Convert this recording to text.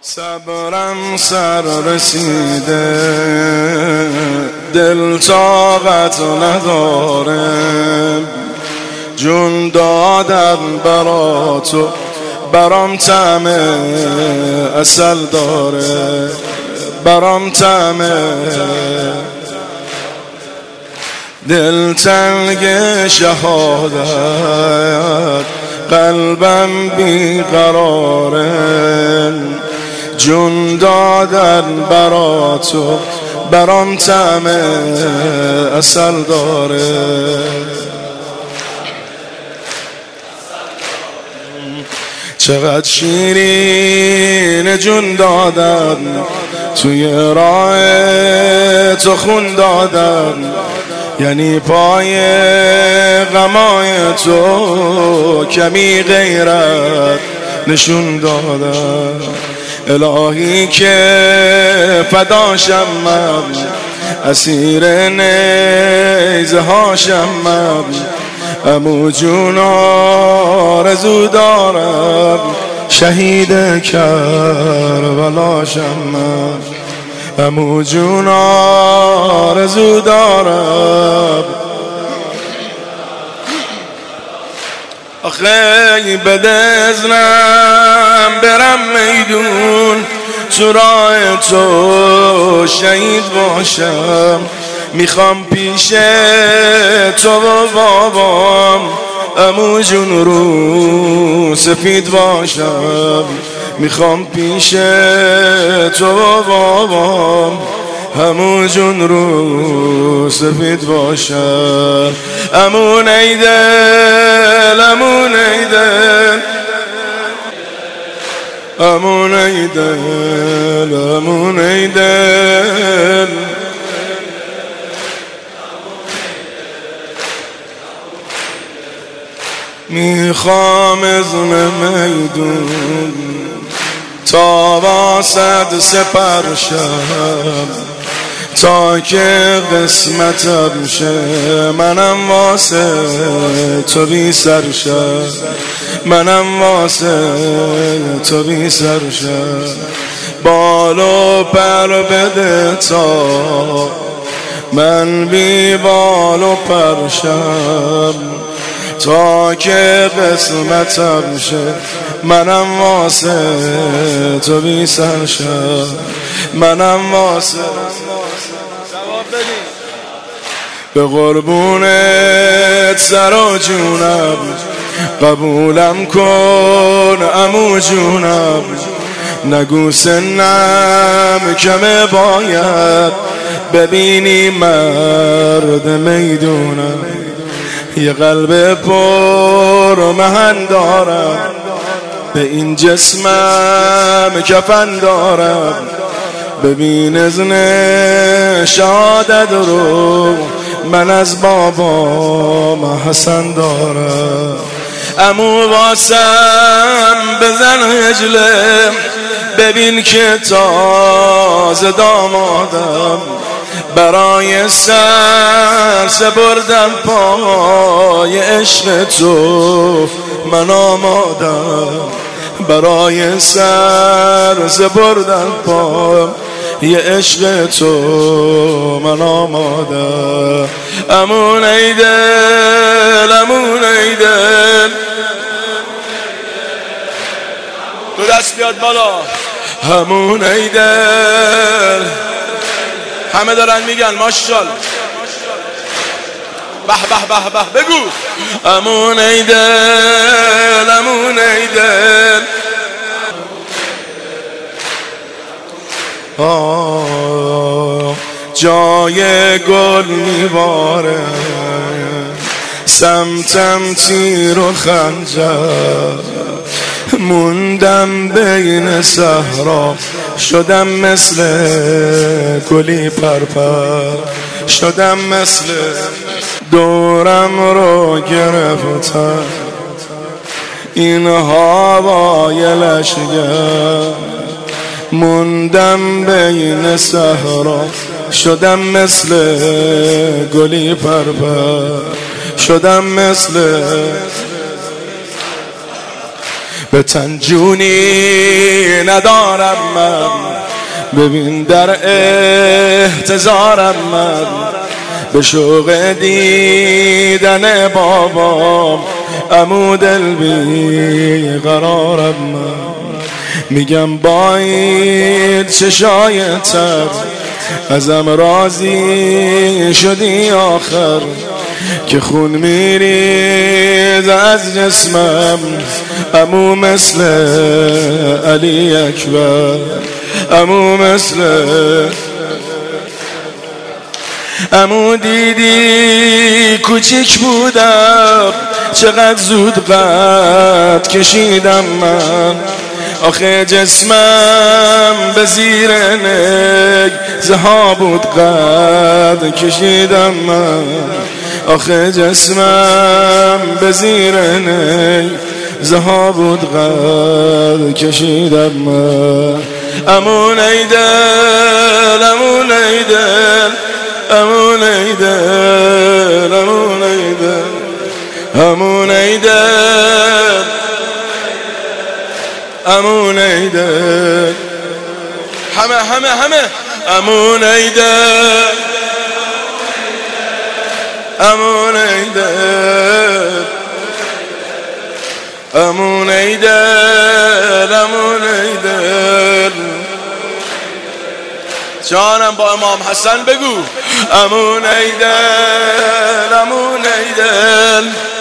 صبرم سر رسیده، دل طاقت نداره، جون دادن برا تو برام طعم عسل داره، برام طعم دلتنگ شهادت، قلبم بیقراره، جون دادن برا تو برام طعم عسل داره. چقدر شیرین جون دادن، توی راه تو خون دادن، یعنی پای غمای تو کمی غیرت نشون دادن. الهی که فداشم من، اسیر نیزه هاشم من، عمو جون آرزو دارم، شهید کربلاشم من، عمو جون آرزو دارم. آخه بده ازنم برم میدون، تو راه تو شهید باشم، میخوام پیش تو و بابام عمو جون رو سفید باشم، میخوام پیش تو و بابام عمو جون رو سفید باشم. عمو نیدل، عمو نیدل، عمو نیدل، عمو نیدل، میخوام ازم میدون تا واسد سپر شم، تا که قسمتم شه منم واسه تو بی سر شم، منم واسه تو بی سر شم. بالو پر بده تا من بی بالو پر شم، تا که قسمتم شه منم واسه تو بی سر شم، منم واسه به قربونت سر و جونم، قبولم کن عمو جونم، نگو سنم کمه باید ببینی مرد میدونم، یه قلب پر محن دارم، به این جسمم کفن دارم، ببین ازن شهادت رو من از بابام حسن دارم. عمو واسم بزن هجله، ببین که تازه دامادم، برای سر سپردم پای عشق تو من آمادم، برای سر سپردم پای عشق تو من آمادم. عمو نیدل، عمو نیدل، دو دست بیاد بالا. عمو نیدل، همه دارن میگن ماشاءالله، به به به به بگو. عمو نیدل، عمو نیدل، جای گل میباره، سمتم تیر و خنجر، موندم بین صحرا، شدم مثل گلی پرپر، شدم مثل دورم رو گرفتن این هوای لشگر، موندم بین صحرا، شدم مثل گلی پرپر، شدم مثل به تن جونی ندارم من، ببین در احتضارم من، به شوق دیدن بابام عمو دل بی قرارم من. میگم با این چشای تر ازم راضی شدی آخر، که خون میرید از جسمم عمو مثل علی اکبر، عمو مثل عمو دیدی کوچیک بودم چقدر زود قد کشیدم من، آخه جسمم به زیر نگزها بود قد کشیدم من، آخه جسمم به زیر نگزها بود قد کشیدم من. عمو نیدل، عمو نیدل، عمو نیدل، عمو نیدل، عمو نیدل، عمو نیدل، همه عمو نیدل، عمو نیدل، عمو نیدل، عمو نیدل. جانم با امام حسن بگو عمو نیدل، عمو نیدل.